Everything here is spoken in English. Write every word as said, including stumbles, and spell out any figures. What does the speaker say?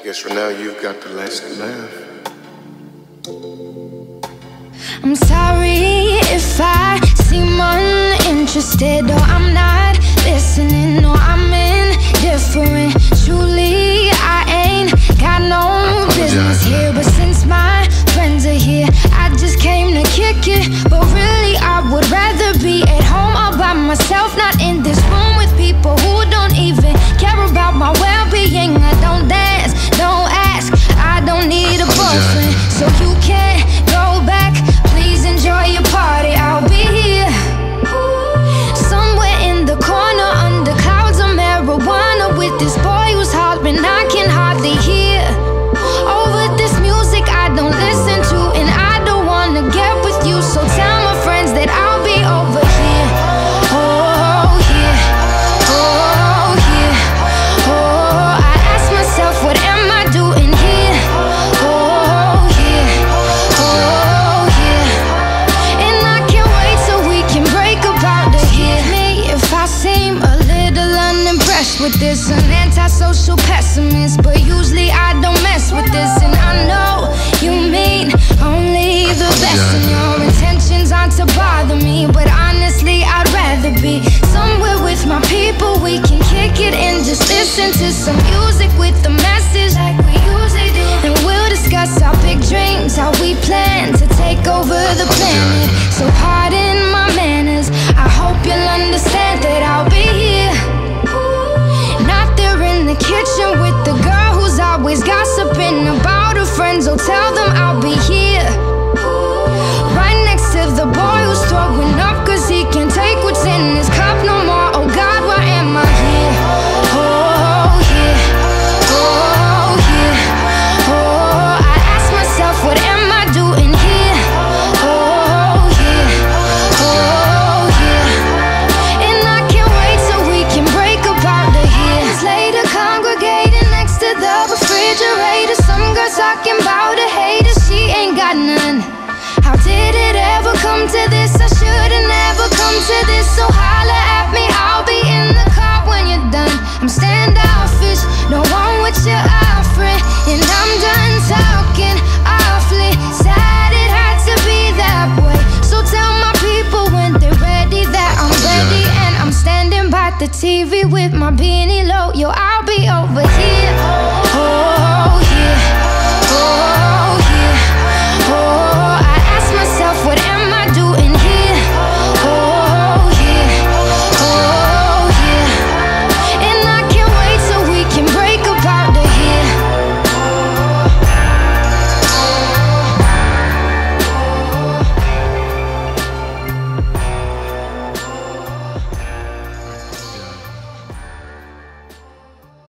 I guess for now you've got the last laugh. I'm sorry if I seem uninterested, or I'm not listening, or I'm indifferent. Truly, I ain't got no business here, but since my friends are here, I just came to kick it. But really, I would rather be at home all by myself, not in this room with people who don't even care about my well-being. I don't dance, don't ask, I don't need a boyfriend, so you can't go back. Please enjoy your party, I'll be here somewhere in the corner under clouds of marijuana with this boy who's hollering I can hardly hear. Over this music I don't listen to, and I don't wanna get with you, so tell my friends that I'll be over here. Oh yeah, oh yeah, oh, I ask myself what am I doing here. Oh yeah, oh yeah, and I can't wait till we can break up out of here. Me if I seem a little unimpressed with this, an antisocial pessimist, but usually I don't mess with this, and I know you mean only the best, and your intentions aren't to bother me, but honestly I'd rather be somewhere with my people. We can kick it and just listen to some music with the message like we usually do, and we'll discuss our big dreams, how we plan to take over the planet. So pardon my manners, I hope you'll understand that I'll be here, not there in the kitchen with the girl who's always gossiping about her friends. Oh, tell them I'll be here right next to the boy who's throwing up cause he can't take what's in his cup no more. Oh God, why am I here? Oh yeah, oh yeah, oh, I ask myself what am I doing here. Oh yeah, oh yeah, and I can't wait till we can break up out of here. Later congregating next to the refrigerator, some girl talking about a hater, she ain't got none. How did it ever come to this? I should've never come to this, so holla at me, I'll be in the car when you're done. I'm standoffish, don't want what you're offering, and I'm done talking awfully. Sad it had to be that way, so tell my people when they're ready that I'm ready, and I'm standing by the T V with my beanie low. Yo, I'll be over here.